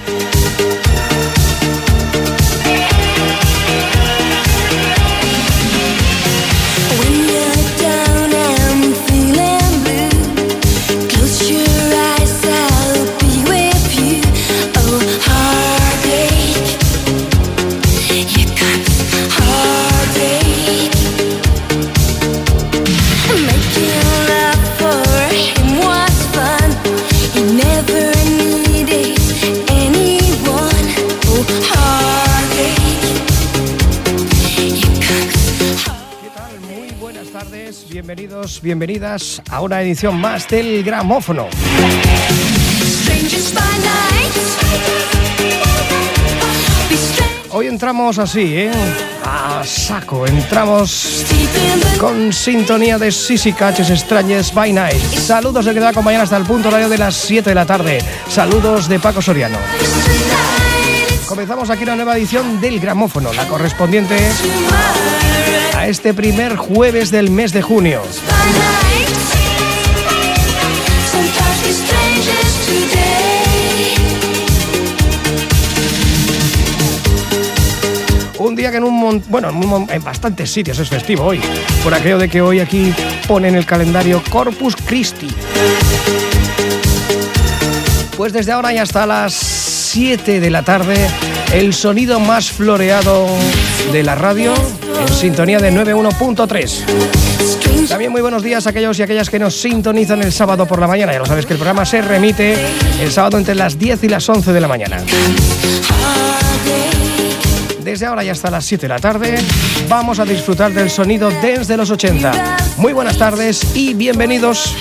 Bienvenidas a una edición más del Gramófono. Hoy entramos así, a saco. Entramos con sintonía de Sissy Catches Strange by Night. Saludos de que te va a acompañar hasta el punto horario de las 7 de la tarde. Saludos de Paco Soriano. Comenzamos aquí una nueva edición del Gramófono, la correspondiente a este primer jueves del mes de junio. Un día que en bastantes sitios es festivo hoy, por aquello de que hoy aquí ponen el calendario Corpus Christi. Pues desde ahora y hasta las 7 de la tarde, el sonido más floreado de la radio, en sintonía de 91.3. También muy buenos días a aquellos y aquellas que nos sintonizan el sábado por la mañana. Ya lo sabes que el programa se remite el sábado entre las 10 y las 11 de la mañana. Desde ahora y hasta las 7 de la tarde vamos a disfrutar del sonido dance de los 80. Muy buenas tardes y bienvenidos.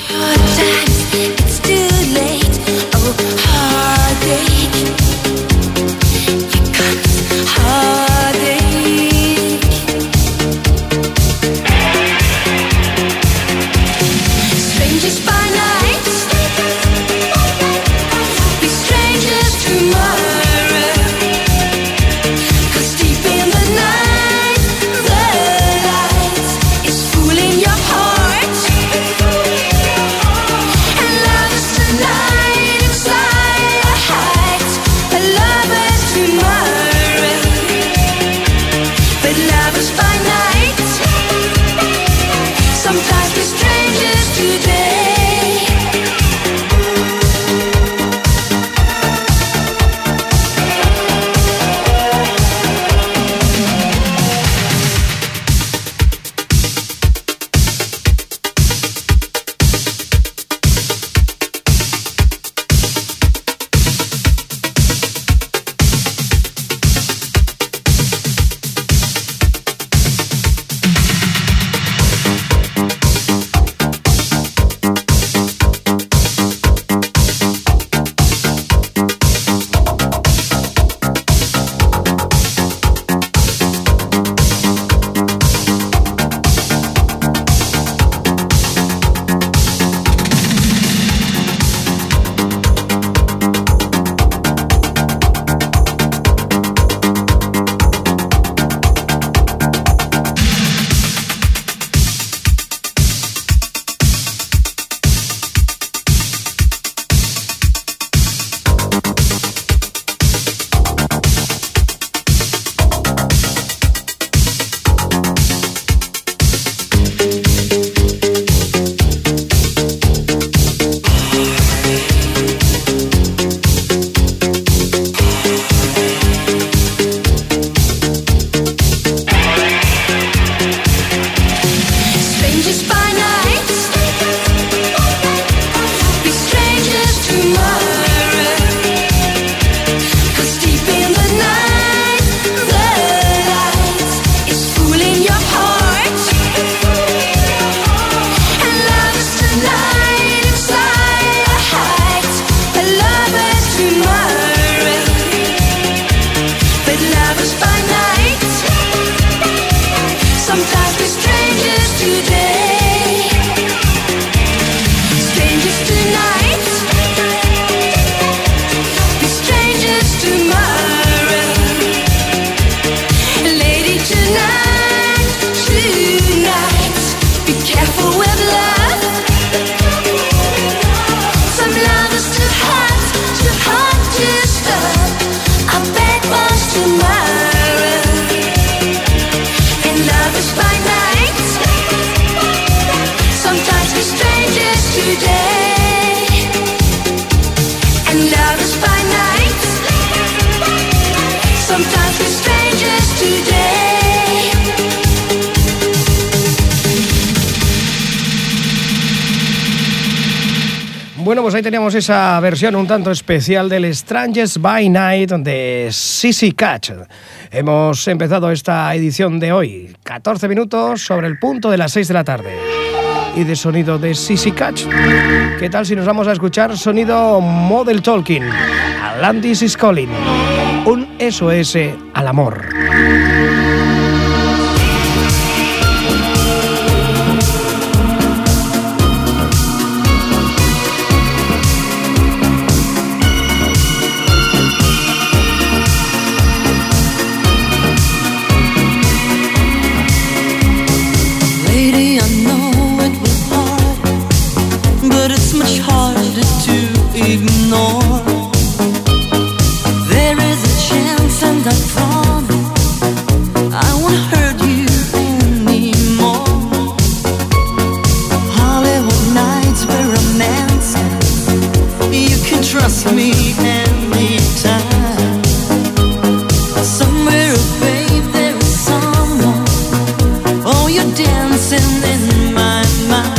And Bueno, pues ahí teníamos esa versión un tanto especial del Strangers by Night de Sissy Catch. Hemos empezado esta edición de hoy, 14 minutos sobre el punto de las 6 de la tarde. Y de sonido de Sissy Catch, ¿qué tal si nos vamos a escuchar sonido Model Talking? Atlantis is Calling, un SOS al amor. Ignore. There is a chance, and I promise I won't hurt you anymore. Hollywood nights were romantic. You can trust me anytime. Somewhere, babe, there is someone. Oh, you're dancing in my mind.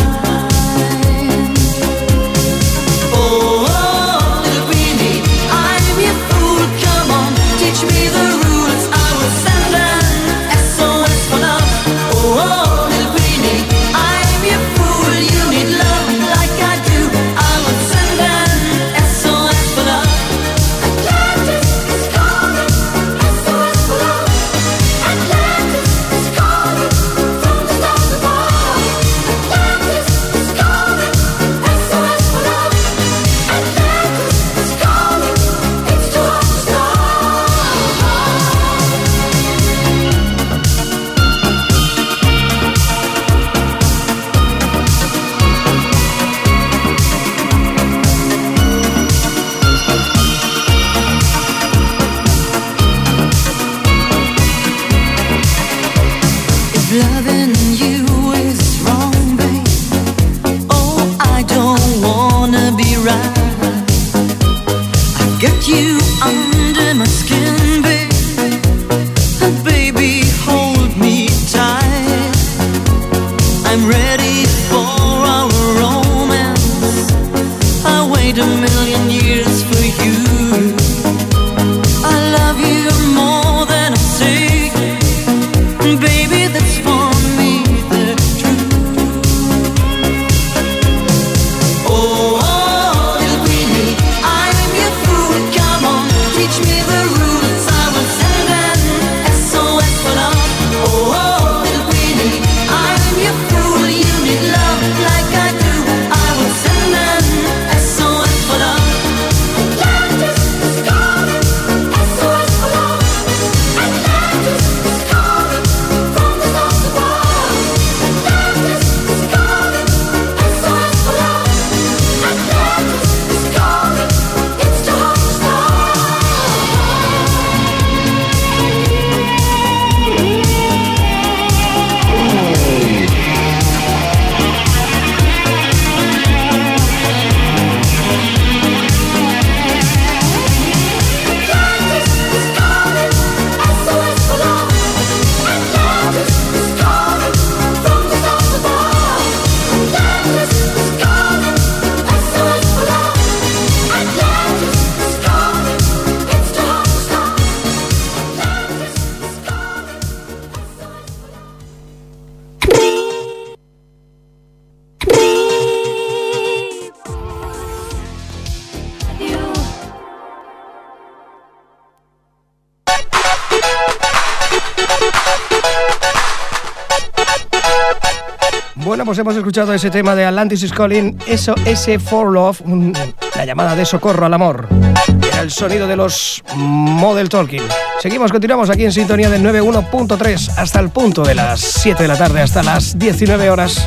Loving you is wrong, babe. Oh, I don't wanna be right. I got you under my skin, babe. Baby, hold me tight. I'm ready for our romance. I wait a million years for you. I love you more than I say, baby. That's for me the truth. Oh, little Queenie, I'm your fool. Come on, teach me the rules. I will send an SOS for love. Oh, little Queenie, I'm your fool. You need love like I do. I will send an SOS for love. Atlantis is calling, SOS for love. Atlantis is calling from the stars above. Atlantis is calling, SOS for love. Atlantis is calling, it's the hot star. Atlantis is calling, SOS for love. Atlantis is calling from the stars above. Atlantis is calling, SOS for love. Atlantis is calling, it's the hot star. Atlantis is calling, SOS for love. Bueno, pues hemos escuchado ese tema de Atlantis is Calling, SOS for Love, la llamada de socorro al amor. Era el sonido de los Model Talking. Continuamos aquí en sintonía del 91.3 hasta el punto de las 7 de la tarde, hasta las 19 horas.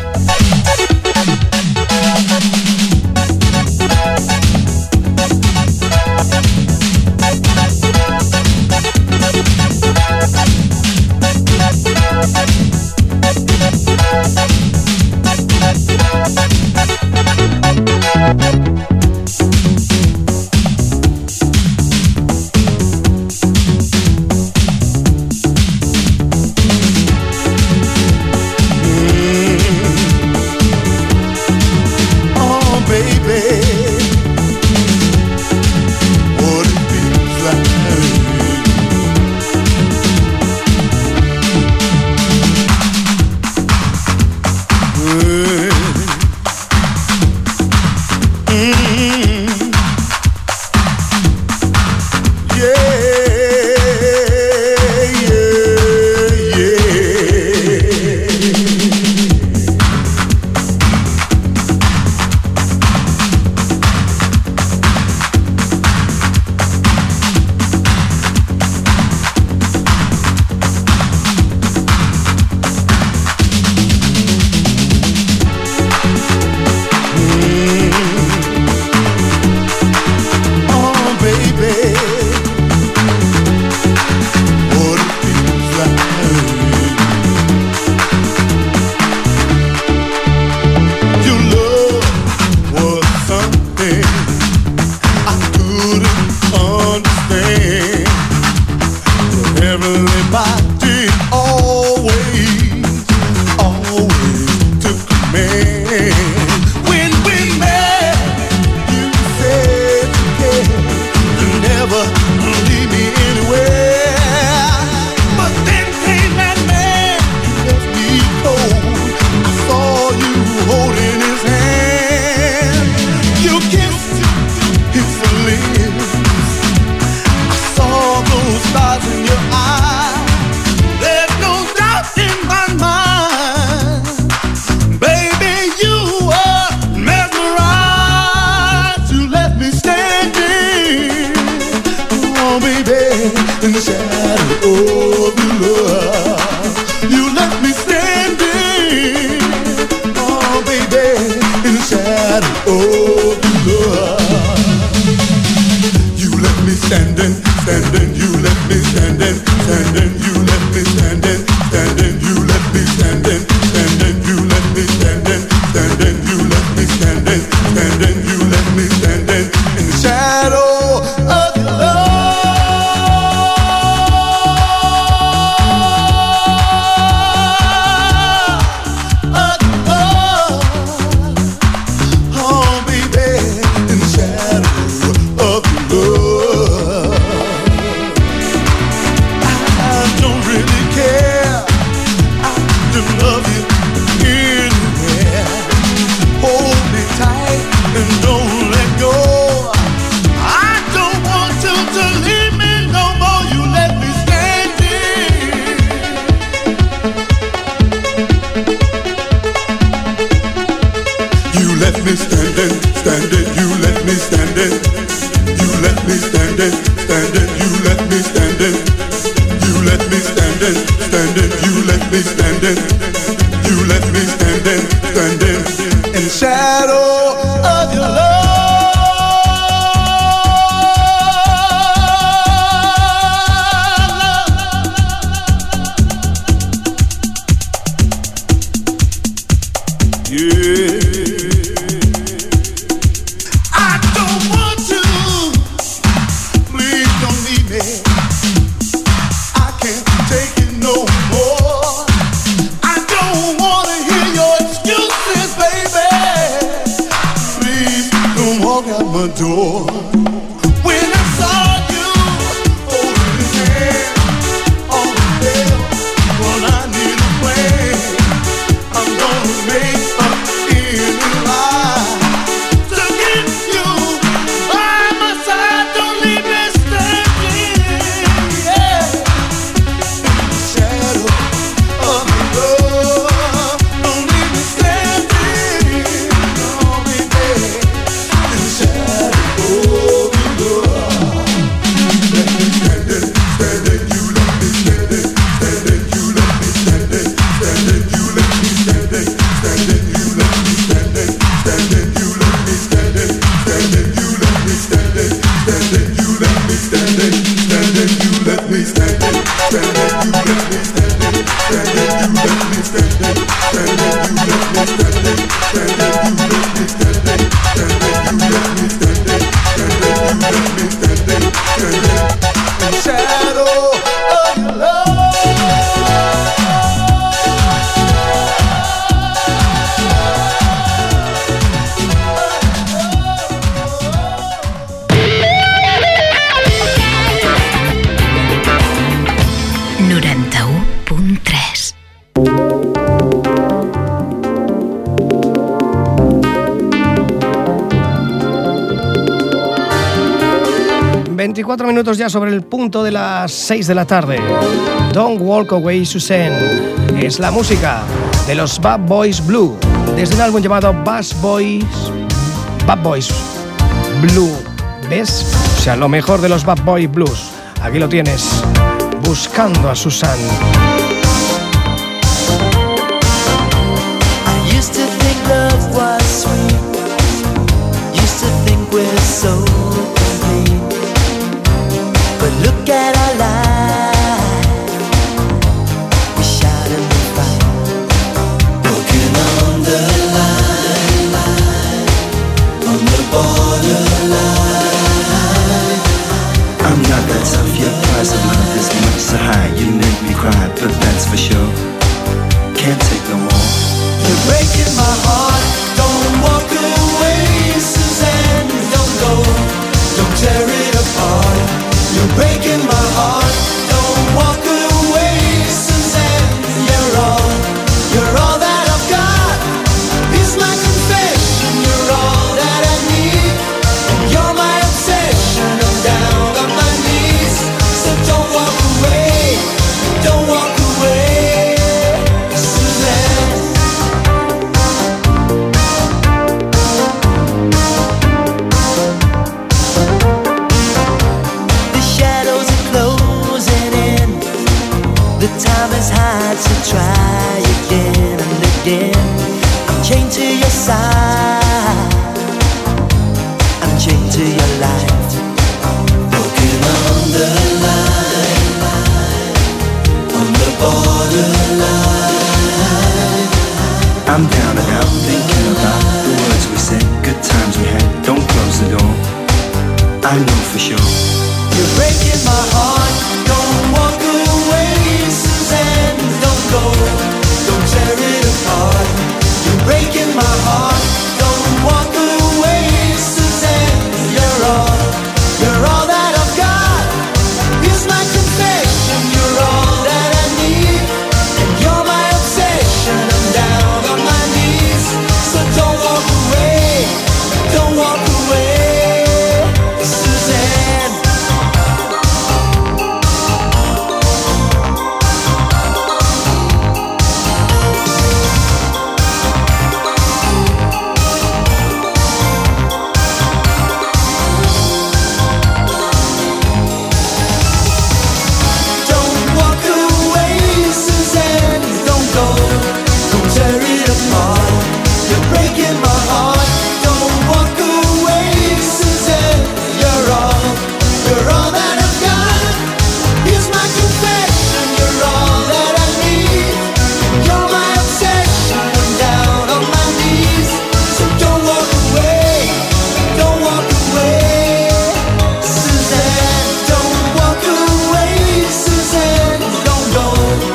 Oh baby, in the shadow of your love, you left me standing. Oh baby, in the shadow of your love, you left me standing, standing. You left me standing, standing. You left me standing, standing. You left me standing, standing. You left me standing, standing. You left me standing, standing. You left me standing in the shadow of your love. Standing, standing, you left me standing. You left me standing, standing. You left me standing. You left me standing, standing. You left me standing. You left me standing, standing in the shadow of your love. Door. When I saw you holding his hand on the bed, well, I need a plan. I'm gonna make up any lie to get you by my side. Don't leave me standing, yeah, in the shadow of your love. Don't leave me standing, oh baby, in the shadow. Minutos ya sobre el punto de las 6 de la tarde. Don't Walk Away Suzanne es la música de los Bad Boys Blue desde un álbum llamado Bad Boys Blue. ¿Ves? O sea, lo mejor de los Bad Boys Blues. Aquí lo tienes, Buscando a Suzanne. I used to think love was sweet. Used to think we're so complete. But look at our life, we shot and we fight, walking on the line, on the borderline. I'm not that tough, your price of love is much so high. You make me cry, but that's for sure. Can't take no more. You're breaking my heart, don't walk away, Suzanne, don't go, don't tear it apart. You're breaking my heart, don't walk away, Suzanne, you're all that I've got. It's my confession, you're all that I need, and you're my obsession, I'm down on my knees. So don't walk away, Suzanne. my heart. Don't walk away, Suzanne. Don't go. Don't tear it apart. You're breaking my heart. Don't walk away, Suzanne. You're all that I've got. Here's my confession. You're all that I need, and you're my obsession. I'm down on my knees, so don't walk away. Don't walk away, Suzanne. Don't walk away, Suzanne. Don't go. Don't tear it apart. You're breaking my heart. Don't walk away, Suzanne. You're all that I've got. Here's my confession. You're all that I need. You're my obsession. I'm down on my knees, so don't walk away. Don't walk away, Suzanne. Don't walk away, Suzanne. Don't go.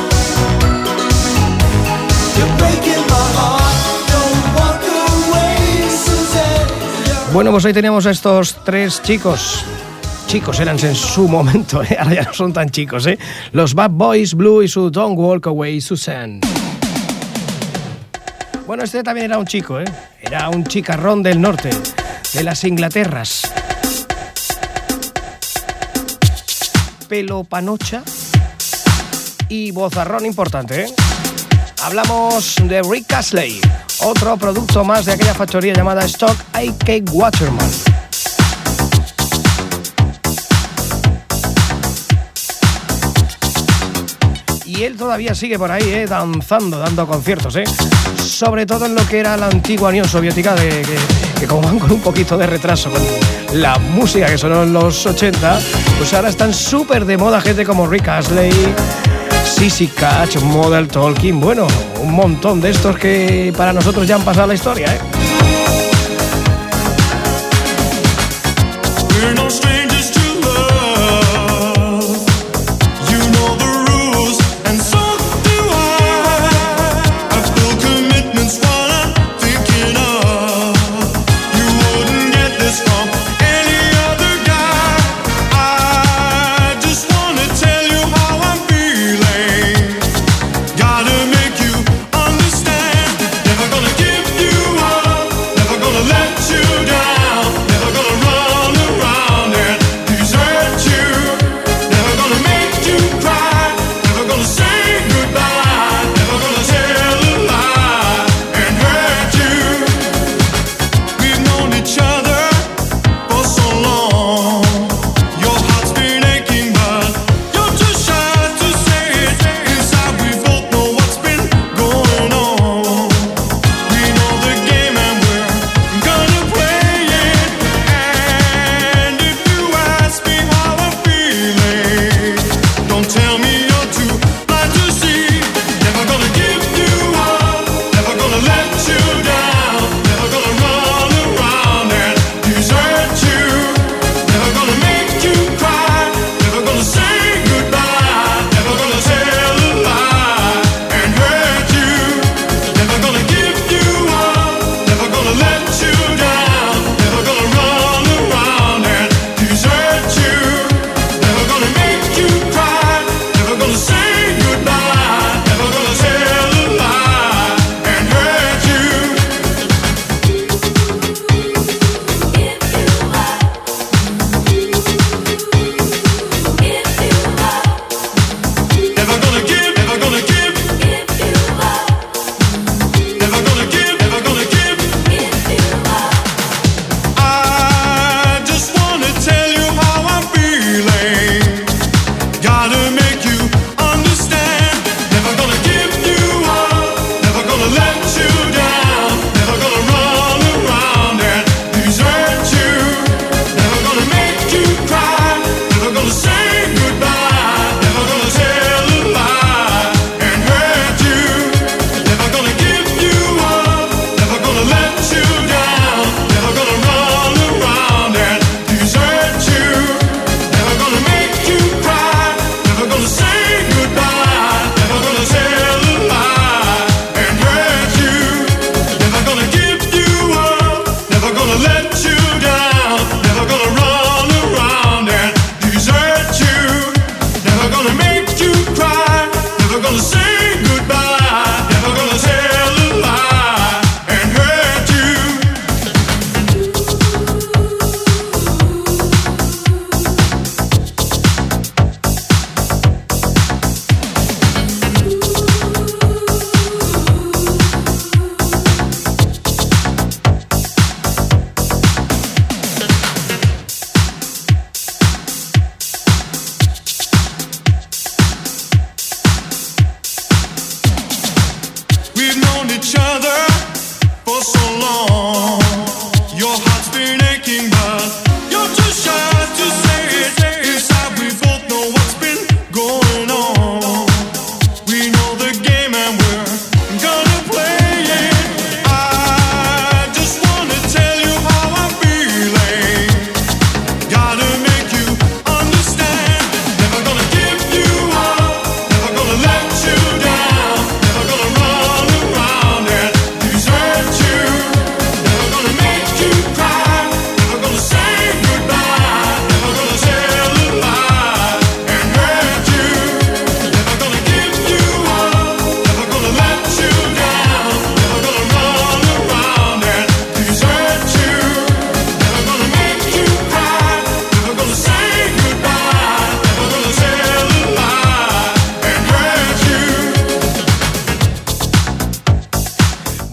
You're breaking my heart. Don't walk away, Suzanne. Bueno, pues hoy teníamos a estos tres chicos. Chicos eran en su momento, ahora ya no son tan chicos, Los Bad Boys Blue y su Don't Walk Away, Suzanne. Bueno, este también era un chico, Era un chicarrón del norte, de las Inglaterras. Pelo panocha y vozarrón importante, Hablamos de Rick Astley, otro producto más de aquella factoría llamada Stock A.K. Waterman. Y él todavía sigue por ahí, danzando, dando conciertos, sobre todo en lo que era la antigua Unión Soviética, que como van con un poquito de retraso con la música que sonó en los 80, pues ahora están súper de moda gente como Rick Astley, Sissy Catch, Model Talking, bueno, un montón de estos que para nosotros ya han pasado la historia, We're no strangers to love. You know the rules, and so do I. I feel commitment's what I'm thinking of. You wouldn't get this from any other guy. I just wanna tell you how I'm feeling. Gotta make you understand. Never gonna give you up. Never gonna let you down. Never gonna run around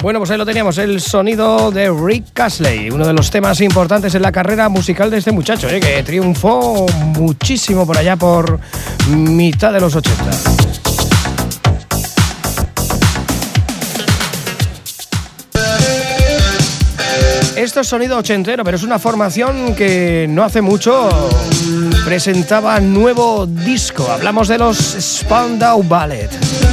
Bueno, pues ahí lo teníamos, el sonido de Rick Astley, uno de los temas importantes en la carrera musical de este muchacho, que triunfó muchísimo por allá por mitad de los 80. Esto es sonido ochentero, pero es una formación que no hace mucho presentaba nuevo disco. Hablamos de los Spandau Ballet.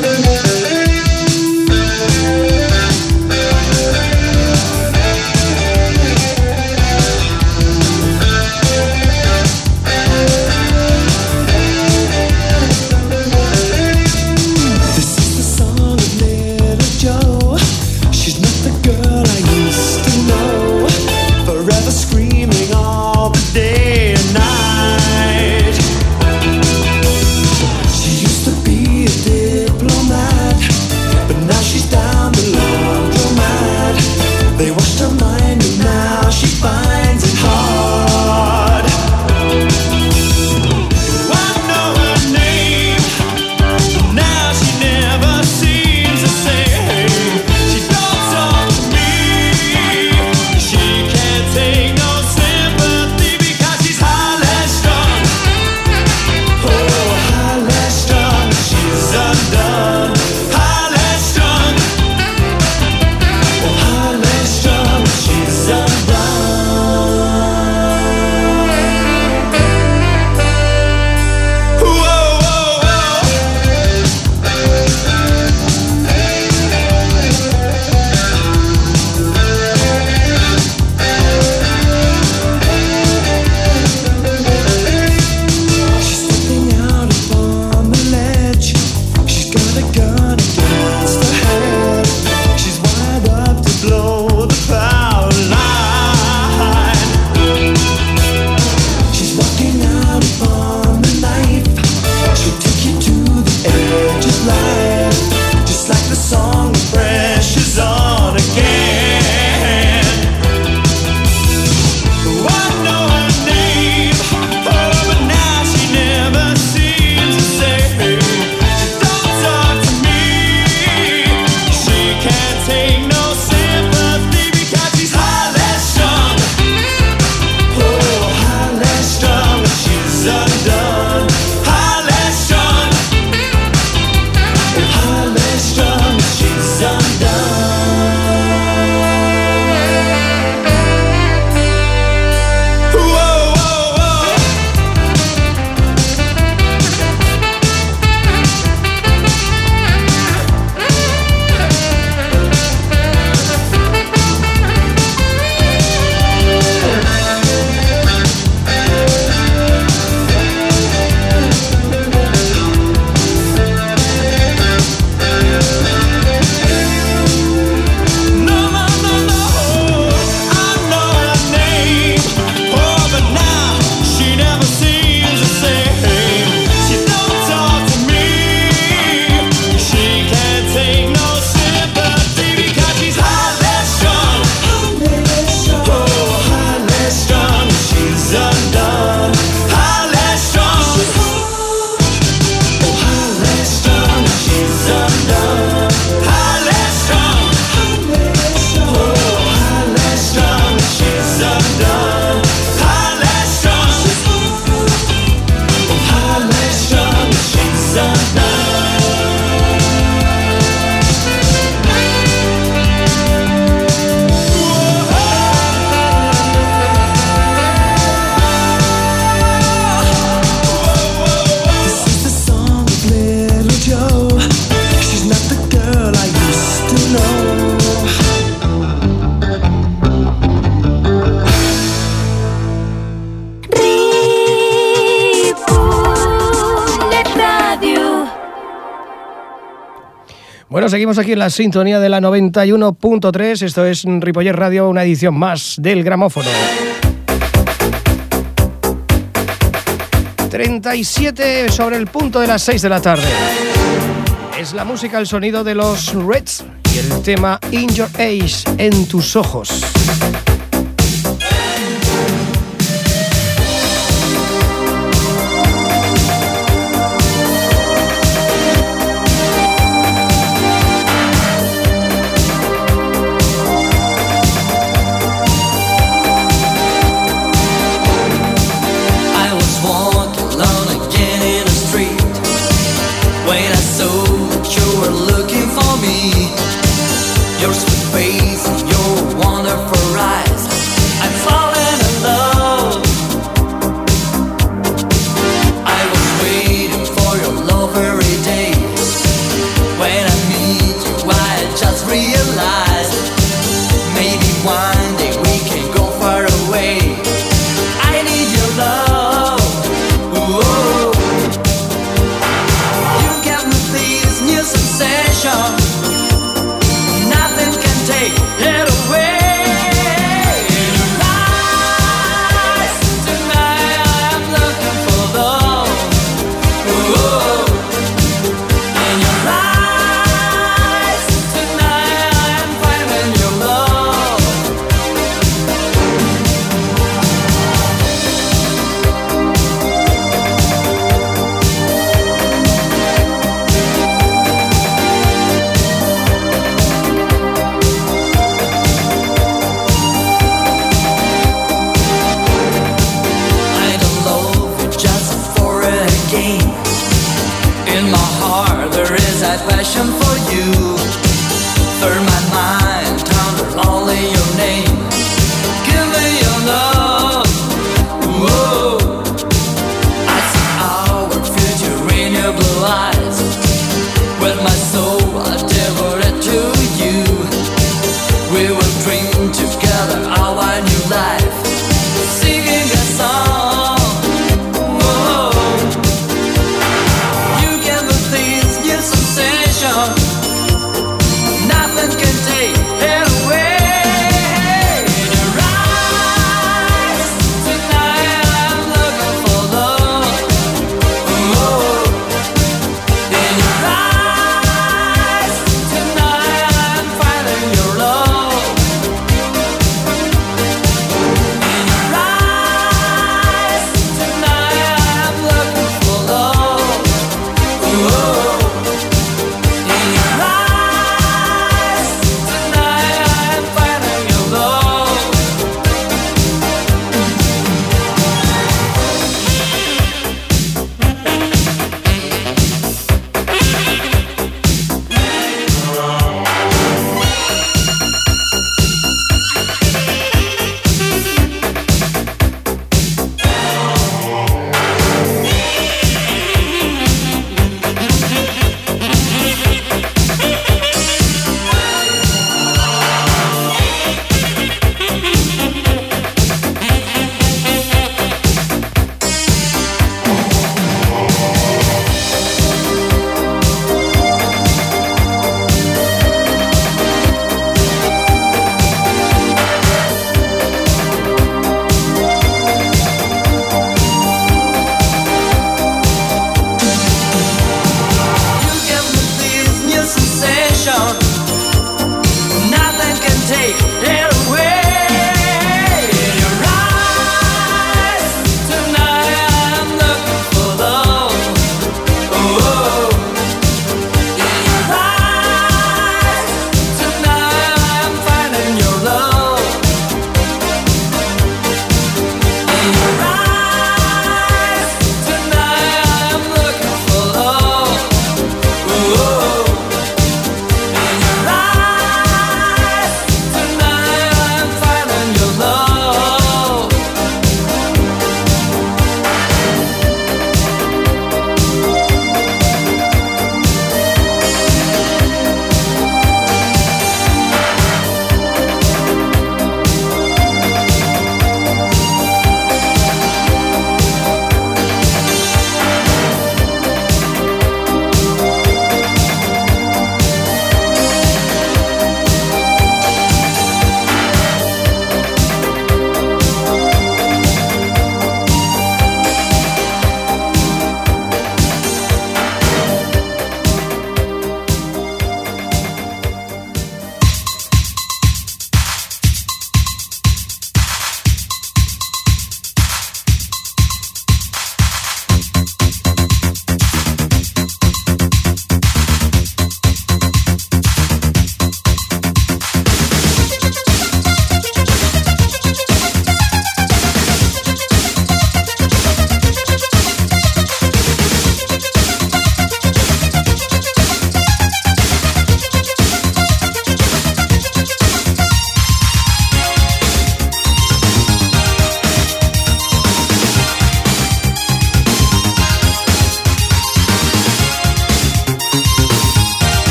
Bueno, seguimos aquí en la sintonía de la 91.3. Esto es Ripollet Radio, una edición más del gramófono. 37 sobre el punto de las 6 de la tarde. Es la música, el sonido de los Reds y el tema In Your Eyes, en tus ojos. my passion for you. Through my mind, turned only your name. Give me your love. Whoa. I see our future in your blue eyes. With my soul, I devoted to you. We will dream together our new life, singing a song. Whoa. You give me this new sensation. Nothing can take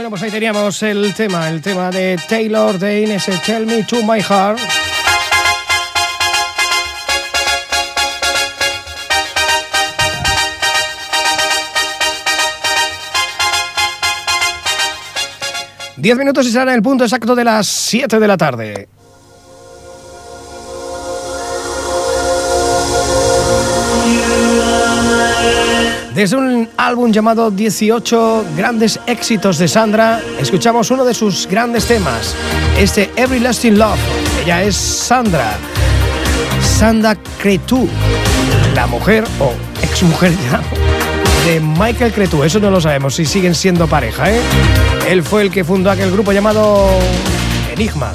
Bueno, pues ahí teníamos el tema de Taylor Dayne, ese Tell Me To My Heart. Diez minutos y será el punto exacto de las 7 de la tarde. Desde un álbum llamado 18 grandes éxitos de Sandra, escuchamos uno de sus grandes temas, este Everlasting Love. Ella es Sandra Cretu, la mujer o exmujer ya de Michael Cretu. Eso no lo sabemos si siguen siendo pareja, ¿eh? Él fue el que fundó aquel grupo llamado Enigma.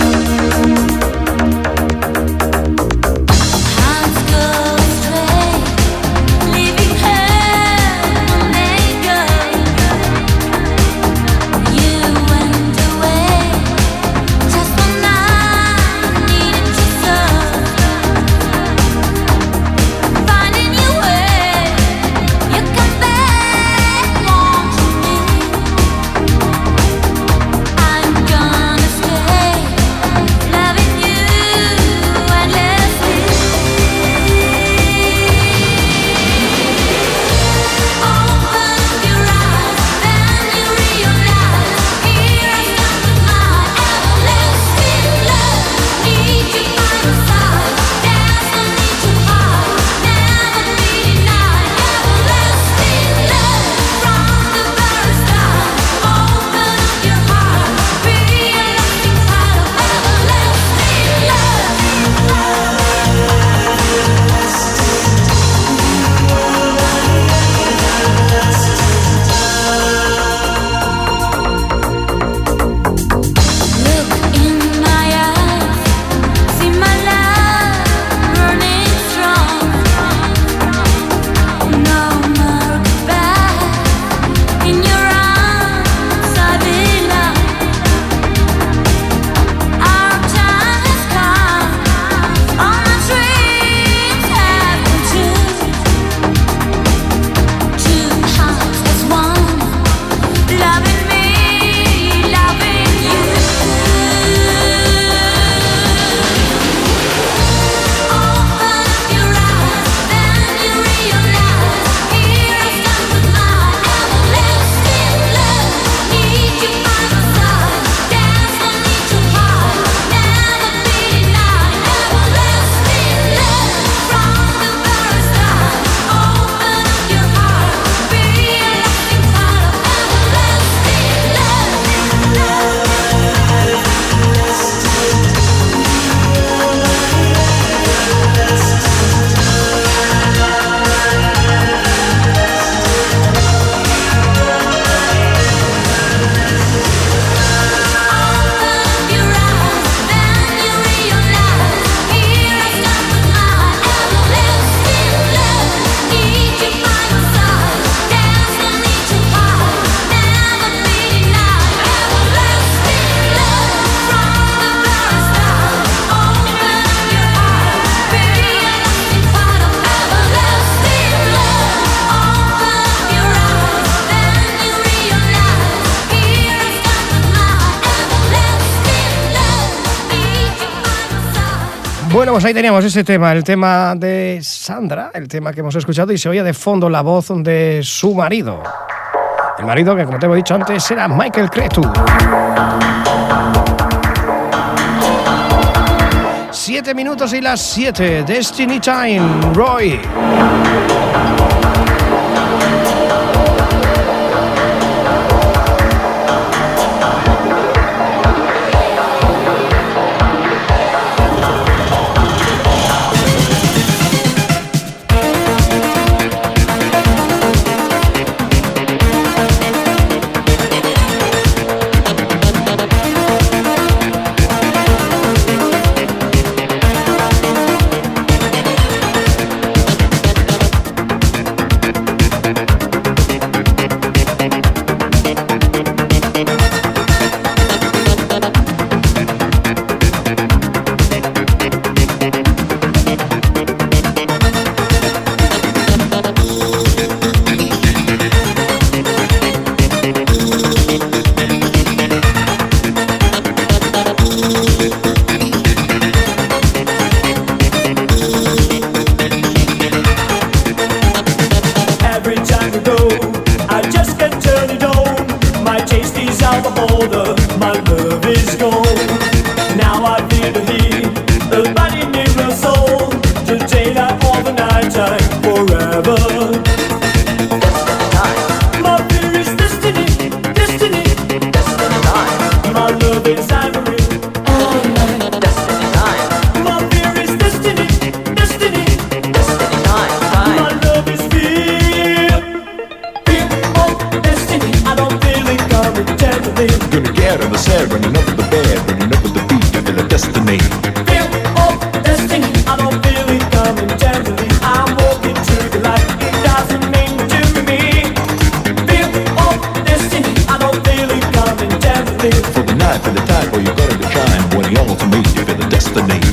Bueno, pues ahí teníamos ese tema, el tema de Sandra, el tema que hemos escuchado, y se oía de fondo la voz de su marido. El marido que, como te hemos dicho antes, era Michael Cretu. 7 minutos y las 7, Destiny Time, Roy. older, my love is gone. Now I feel the heat, the body needs my soul to take out all the night time forever. My fear is destiny, destiny, destiny time. My love is ivory all night, destiny time. My fear is destiny, destiny, destiny time. My love is fear of destiny. I don't feel it coming gently. Gonna get on the set, running up with the bed, running up with the beat, I feel a destiny. Fear of destiny. I don't feel it coming gently. I'm walking through the light. It doesn't mean to me. Fear of destiny. I don't feel it coming gently. For the night, for the type, oh you gotta be trying. When you all to me, you feel a destiny.